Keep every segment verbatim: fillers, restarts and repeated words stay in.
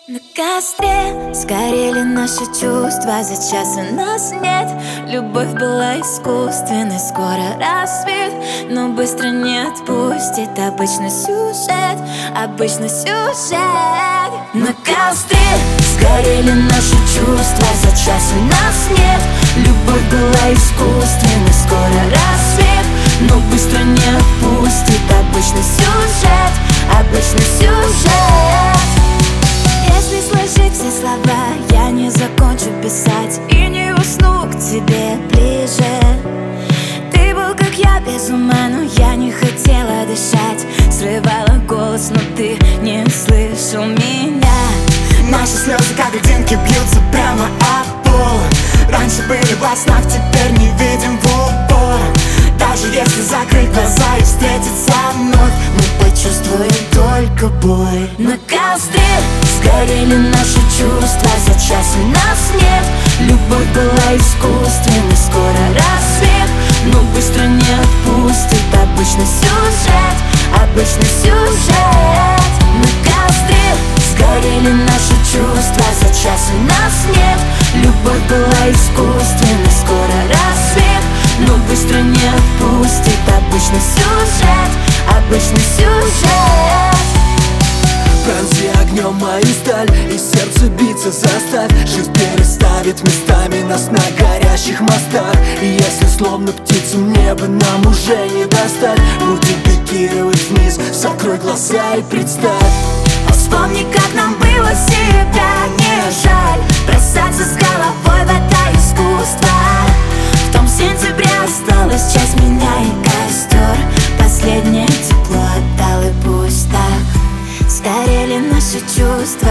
На костре сгорели наши чувства, за час у нас нет. Любовь была искусственной, скоро рассвет, но быстро не отпустит обычный сюжет, обычный сюжет. На костре сгорели наши чувства, за час у нас нет. Любовь была искусственной, скоро рассвет, но быстро не отпустит обычный сюжет, обычный сюжет. Если сложить все слова, я не закончу писать и не усну к тебе ближе. Ты был как я, без ума, но я не хотела дышать. Срывала голос, но ты не слышал меня. Наши слезы, как льдинки, бьются прямо об пол. Раньше были во снах, теперь не видим в упор. Даже если закрыть глаза и встретиться вновь, мы почувствуем только боль. На костре сгорели наши чувства, за час у нас нет. Любовь была искусственной, скоро рассвет, но быстро не отпустит обычный сюжет, обычный сюжет. На костре сгорели наши чувства, за час у нас нет. Любовь была искусственной, скоро рассвет, но быстро не отпустит обычный сюжет, обычный сюжет. Пронзи огнем мою сталь и сердце биться заставь. Жизнь переставит местами нас на горящих мостах. И если словно птицам небо нам уже не достать, будем пикировать вниз, закрой глаза и представь. Вспомни, как нам было себя не жаль, бросаться с головой в это искусство. В том сентябре осталась часть меня и костер. Последнее тепло отдал, и пусть так сгорели наши чувства.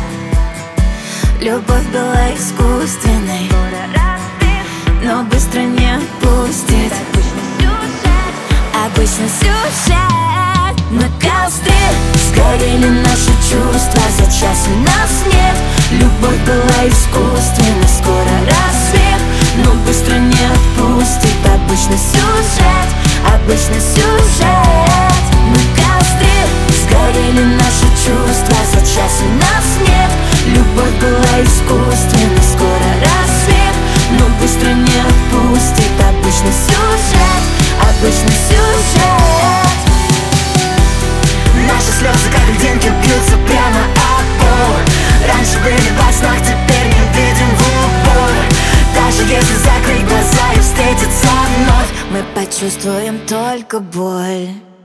Любовь была искусственной, но быстро не отпустит обычный сюжет. На костре сгорели наши чувства, за час у нас нет. Любовь была искусственной, скоро рассвет, но быстро не отпустит обычный сюжет, обычный сюжет. На костре сгорели наши чувства, за час у нас нет. Любовь была искусственной, скоро рассвет, но быстро не отпустит обычный сюжет, обычный сюжет. Наши слезы, как льдинки, бьются прямо об пол. Раньше были во снах, теперь не видим в упор. Даже если закрыть глаза и встретиться вновь, мы почувствуем только боль.